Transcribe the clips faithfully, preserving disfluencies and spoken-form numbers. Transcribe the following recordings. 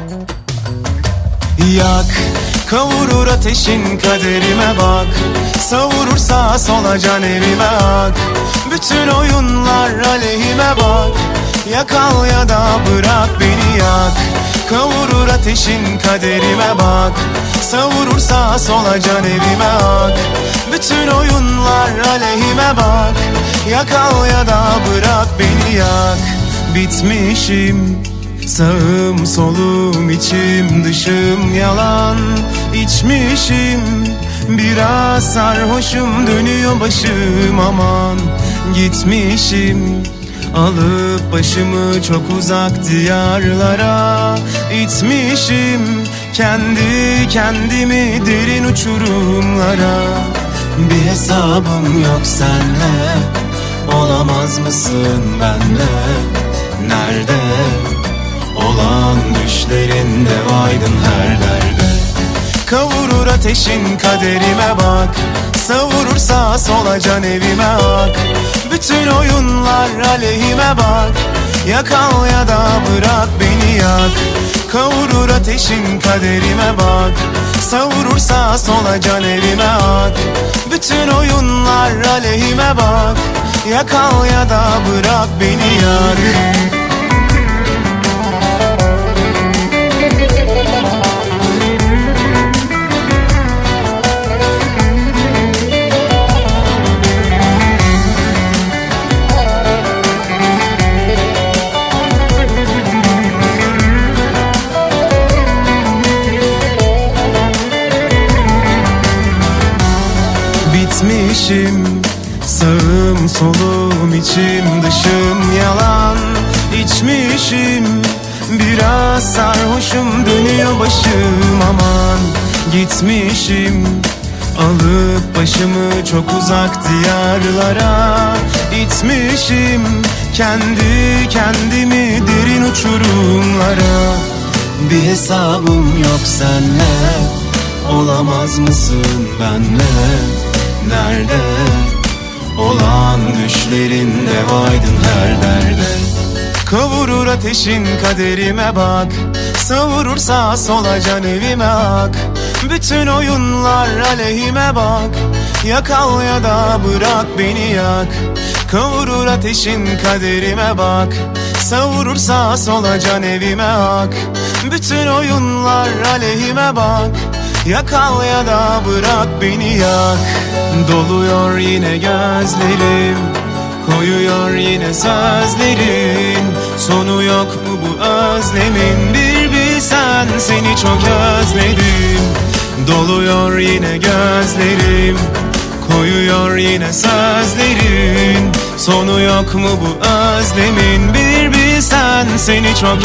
Yak, kavurur ateşin kaderime bak. Savurur sağa sola can evime ak. Bütün oyunlar aleyhime bak. Yakal ya da bırak beni yak. Kavurur ateşin kaderime bak. Savurur sağa sola can evime ak. Bütün oyunlar aleyhime bak. Yakal ya da bırak beni yak. Bitmişim, sağım solum içim dışım yalan. İçmişim, biraz sarhoşum, dönüyor başım aman. Gitmişim, alıp başımı çok uzak diyarlara. İtmişim kendi kendimi derin uçurumlara. Bir hesabım yok senle, olamaz mısın benle? Nerede olan düşlerinde aydın her derde. Kavurur ateşin kaderime bak. Savurur sağa sola can evime ak. Bütün oyunlar aleyhime bak. Yakal ya da bırak beni yak. Kavurur ateşin kaderime bak. Savurur sağa sola can evime ak. Bütün oyunlar aleyhime bak. Yakal ya da bırak beni yak. Bitmişim, sağım solum içim dışım yalan. İçmişim, biraz sarhoşum, dönüyor başım aman. Gitmişim, alıp başımı çok uzak diyarlara. İtmişim kendi kendimi derin uçurumlara. Bir hesabım yok senle, olamaz mısın benle? Nerede olan düşlerinde aydın her derde. Kavurur ateşin kaderime bak. Savurur sağa sola can evime ak. Bütün oyunlar aleyhime bak. Yakal ya da bırak beni yak. Kavurur ateşin kaderime bak. Savurur sağa sola can evime ak. Bütün oyunlar aleyhime bak. Yakal ya da bırak beni yak. Doluyor yine gözlerim, koyuyor yine sözlerin. Sonu yok mu bu özlemin? Bir bilsen seni çok özledim. Doluyor yine gözlerim, koyuyor yine sözlerin. Sonu yok mu bu özlemin? Bir bilsen seni çok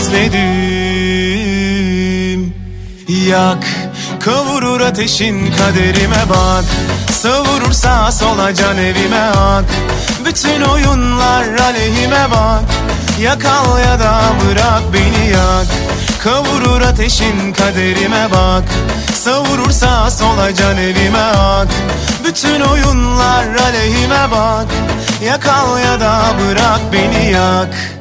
özledim. Yak, kavurur ateşin kaderime bak. Savurur sağa sola can evime ak. Bütün oyunlar aleyhime bak. Yakal ya da bırak beni yak. Kavurur ateşin kaderime bak. Savurur sağa sola can evime ak. Bütün oyunlar aleyhime bak. Yakal ya da bırak beni yak.